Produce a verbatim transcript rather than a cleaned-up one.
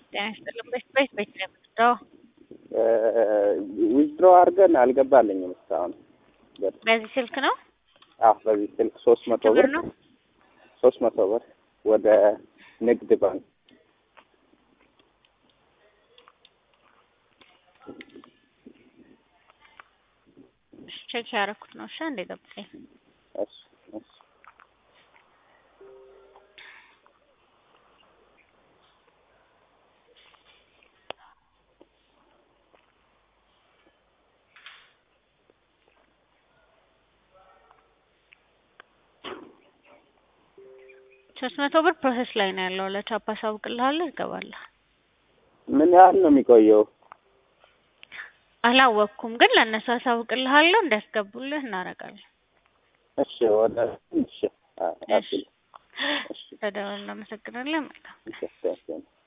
ጤና ይስጥልኝ። ቤት ቤት ቤት ነው የምትደው? ዊዝድሮ አድርገን አልገባልኝም እስካሁን። በዚህ ስልክ ነው? አዎ በዚህ ስልክ ሶስት መቶ ብር ነው። ሶስት መቶ ብር ወደ ንግድ ባንክ። ቼክ ያደረኩት ነው። እሺ እንዴ ጠብቀኝ። እሺ እሺ ሶስት መቶ ብር ፕሮሰስ ላይ ነው ያለው። ለቻፓ ሳውቅልሃለሁ፣ ይገባል። ምን ያህል ነው የሚቆየው? አላወቅኩም፣ ግን ለእነሱ አሳውቅልሃለሁ፣ እንዲያስገቡልህ እናደርጋለን። እሺ ወደ እሺ እሺ ተደውል። እናመሰግናለን። መልካም እሺ